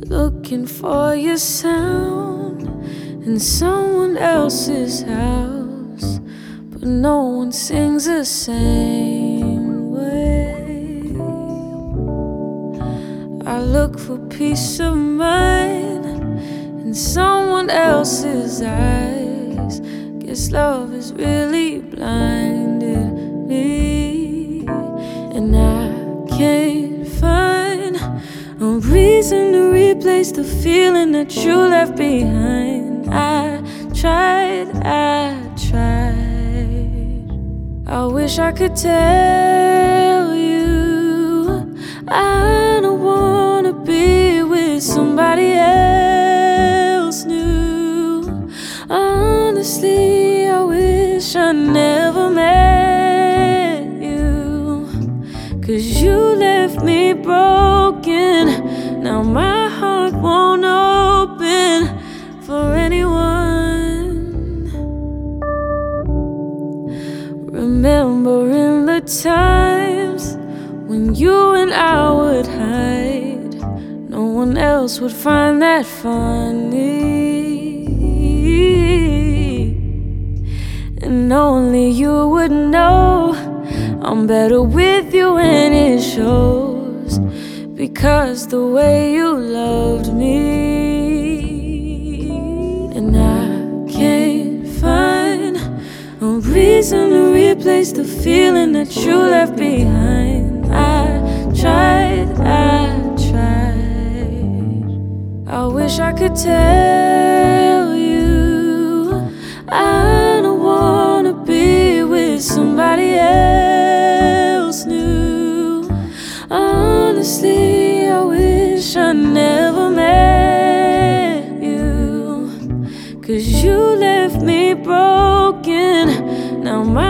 looking for your sound in someone else's house, but no one sings the same way. I look for peace of mind in someone else's eyes. Guess love has really blinded me, and I can't find a reason to replace the feeling that you left behind. I tried. I wish I could tell you I don't wanna be with somebody else new. Honestly, I wish I never met you, 'cause you left me broken. Now my heart won't open for anyone. Remembering the times when you and I would hide, no one else would find that funny, and only you would know I'm better with you, and it shows, because the way you loved me. And I can't find a reason to replace the feeling that you left behind. I tried. I wish I could tell you I don't wanna be with somebody else new. Honestly, I wish I never met you, 'cause you left me broken. Now my